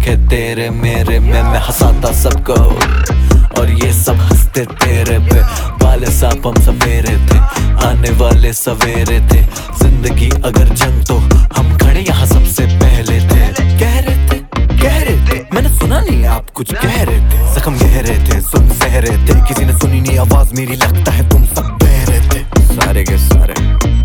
देखे तेरे मेरे में मैं हंसाता सबको और ये सब हंसते तेरे पे। वाले सांप हम सवेरे थे, आने वाले सवेरे थे। जिंदगी अगर जंग तो हम खड़े यहाँ सबसे पहले थे। कह रहे थे मैंने सुना नहीं आप कुछ कह रहे थे। जख्म गह रहे थे, सुन सह रहे थे, किसी ने सुनी नहीं आवाज मेरी, लगता है तुम सब बह रहे थे। सारे के सारे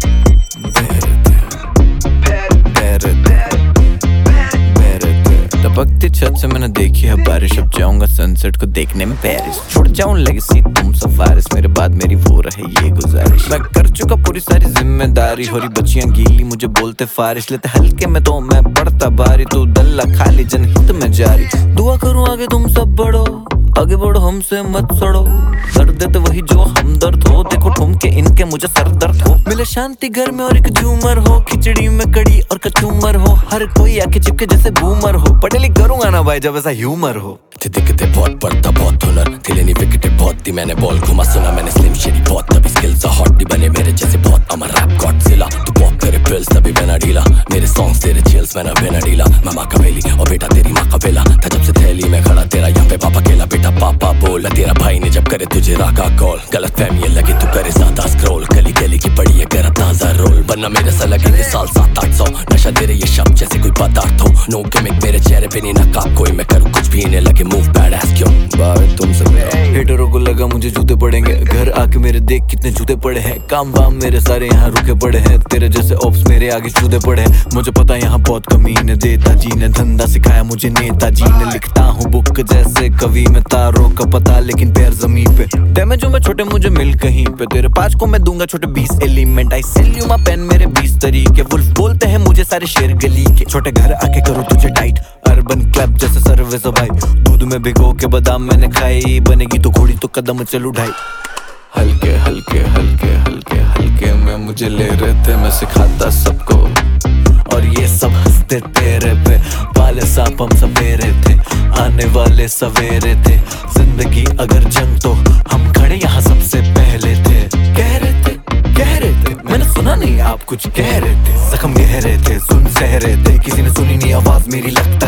टपकती छत से मैंने देखी है बारिश। अब जाऊंगा सनसेट को देखने में पेरिस। छोड़ जाऊं लेगेसी तुम सफारिश, मेरे बाद मेरी वो रहे ये गुजारिश। मैं कर चुका पूरी सारी जिम्मेदारी, हो रही बच्चियां गीली मुझे बोलते फारिश। लेते हल्के में तो मैं पढ़ता बारी, तू दल्ला खाली जनहित में जारी। दुआ करूं आगे तुम सब बढ़ो, आगे बढ़ो हमसे मत सड़ो। दर्द देते वही जो हमदर्द हो, देखो ठुमके इनके मुझे सर दर्द हो। मिले शांति घर में और एक झूमर हो, खिचड़ी में कड़ी और कचूमर हो। हर कोई आके चिपके जैसे बूमर हो, पढ़े लिख करूंगा ना भाई जब ऐसा ह्यूमर हो। दिखते बहुत पढ़ता बहुत हुनर, दिले नहीं विकेटे बहुत दी मैंने बॉल घुमा। सुना मैंने स्लिम शेडी बहुत, तभी स्किल्स हॉट भी बने मेरे जैसे बहुत। अमर रैप गॉडजिला, तू पॉप करे पिल्स तभी बना ढीला। मेरे सॉन्ग्स तेरे चिल्स मैंने बिना ढीला। मामा का बेली और बेटा तेरी माँ का बेला था जब से थैली में खड़ा तेरा यहाँ पे पापा केला। बेटा पापा बोला तेरा भाई ने जब करे तुझे रागा कॉल। गलत फहमी लगे तू करे ज्यादा स्क्रॉल, गली गली की पड़ी है कर ताजा रोल। वरना मेरे से लगेंगे साल 700-800। नशा तेरे ये शब्द जैसे कोई पदार्थ हो, नो गिमिक मेरे चेहरे पे नहीं नकाब कोई। मैं करूँ कुछ भी इन्हें लगे मूव बैड एस क्यों बात तुमसे मेरा। हेटरों को लगा मुझे जूते पड़ेंगे, घर आके मेरे देख कितने जूते पड़े हैं। काम वाम मेरे सारे यहाँ रुके पड़े हैं, तेरे जैसे ऑप्स मेरे आगे चूदे पड़े हैं। मुझे पता यहाँ बहुत कमीने, देता जी ने धंधा सिखाया मुझे नेताजी ने। लिखता हूँ बुक जैसे कवि में, तारों का पता लेकिन पैर जमीन पे। डैमेजों में छोटे मुझे मिल कहीं पे, तेरे 5 को मैं दूंगा छोटे 20 element. I sell you my pen मेरे 20 तरीके। वुल्फ बोलते हैं मुझे सारे शेर गली के, छोटे घर आके करो तुझे टाइट। अर्बन क्लब जैसे सर्विस भाई, दूध में भिगो के बादाम मैंने खाई। बनेगी तो घोड़ी तो कदम चल उठाई। हल्के हल्के हल्के हल्के हल्के में मुझे ले रहे थे, मैं सिखाता सबको और ये सब हंसते तेरे पे। वाले सांप हम सवेरे थे, आने वाले सवेरे थे। जिंदगी अगर जंग तो हम खड़े यहाँ सबसे पहले थे। कह रहे थे मैंने सुना नहीं आप कुछ कह रहे थे। जख्म गह रहे थे, सुन सह रहे थे, किसी ने सुनी नहीं आवाज मेरी, लगता